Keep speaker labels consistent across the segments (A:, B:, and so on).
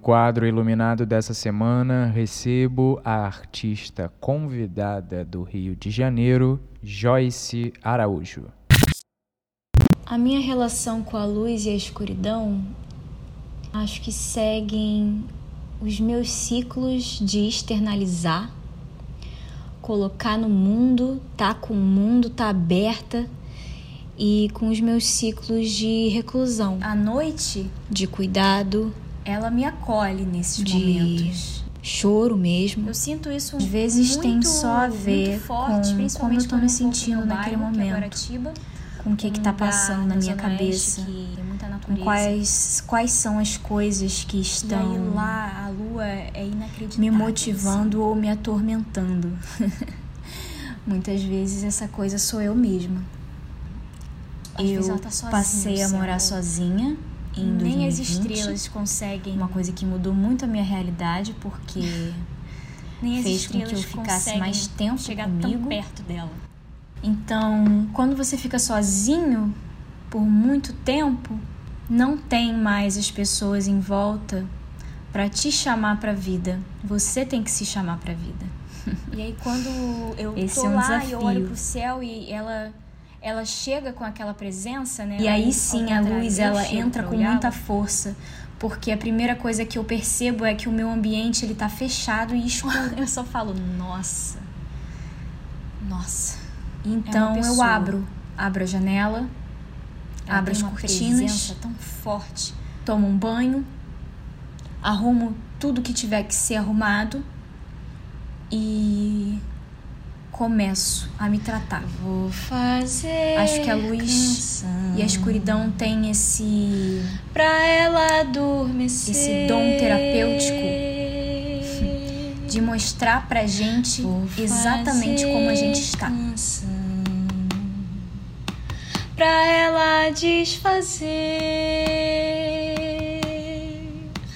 A: quadro iluminado dessa semana, recebo a artista convidada do Rio de Janeiro, Joyce Araújo.
B: A minha relação com a luz e a escuridão, acho que seguem os meus ciclos de externalizar, colocar no mundo, tá com o mundo, tá aberta, e com os meus ciclos de reclusão. A noite, de cuidado, ela me acolhe nesses momentos. Choro mesmo. Eu sinto isso às vezes tem só a ver forte, com como eu tô me sentindo naquele momento, com o que tá passando na minha cabeça, com quais são as coisas que estão, e aí lá a lua é inacreditável, me motivando ou me atormentando. Muitas vezes essa coisa sou eu mesma. Eu passei a morar sozinha em 2020. Nem as estrelas conseguem. Uma coisa que mudou muito a minha realidade, porque fez com que eu ficasse mais tempo comigo, tão perto dela. Então, quando você fica sozinho por muito tempo, não tem mais as pessoas em volta para te chamar para a vida. Você tem que se chamar para a vida. E aí quando eu tô lá e eu olho pro céu e ela chega com aquela presença, né? E aí sim a luz ela entra com muita força, porque a primeira coisa que eu percebo é que o meu ambiente ele tá fechado e escuro. Eu só falo, nossa. Então eu abro a janela, abro as cortinas, tão forte. Tomo um banho, arrumo tudo que tiver que ser arrumado e começo a me tratar. Vou fazer. Acho que a luz e a escuridão tem esse pra ela adormecer, esse dom terapêutico de mostrar pra gente exatamente como a gente está. Pra ela desfazer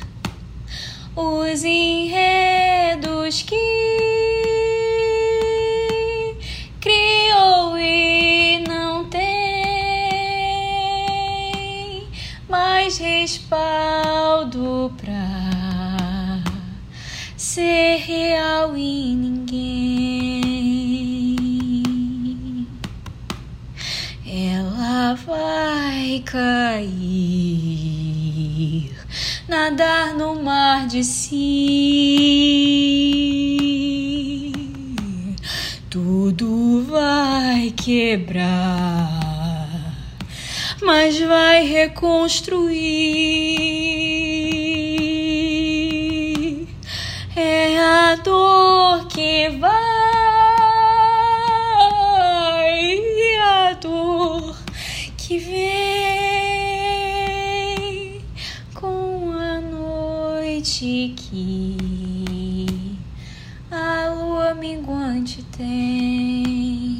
B: os enredos que criou e não tem mais respaldo pra ser real em ninguém. Ela vai cair, nadar no mar de si. Tudo vai quebrar, mas vai reconstruir. É a dor que vai, a dor que vem com a noite que a lua minguante tem.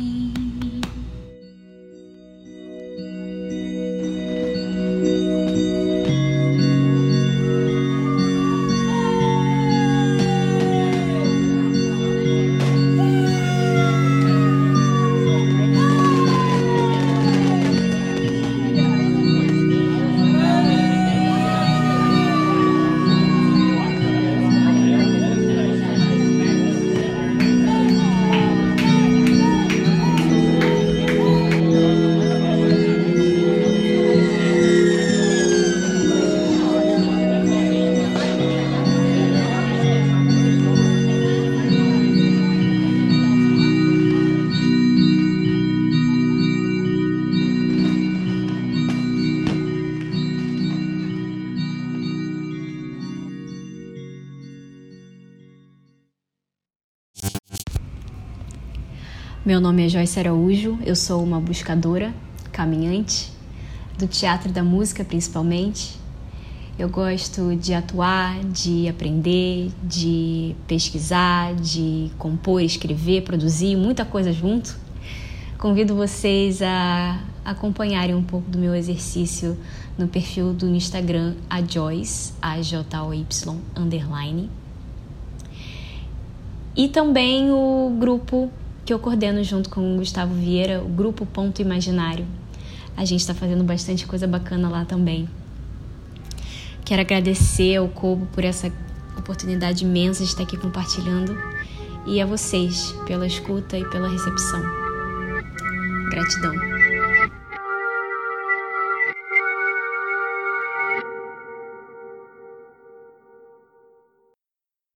B: Meu nome é Joyce Araújo, eu sou uma buscadora, caminhante, do teatro e da música principalmente. Eu gosto de atuar, de aprender, de pesquisar, de compor, escrever, produzir, muita coisa junto. Convido vocês a acompanharem um pouco do meu exercício no perfil do Instagram, a Joyce, AJOY__. E também o grupo que eu coordeno junto com o Gustavo Vieira, o Grupo Ponto Imaginário. A gente está fazendo bastante coisa bacana lá também. Quero agradecer ao Kobo por essa oportunidade imensa de estar aqui compartilhando e a vocês pela escuta e pela recepção. Gratidão.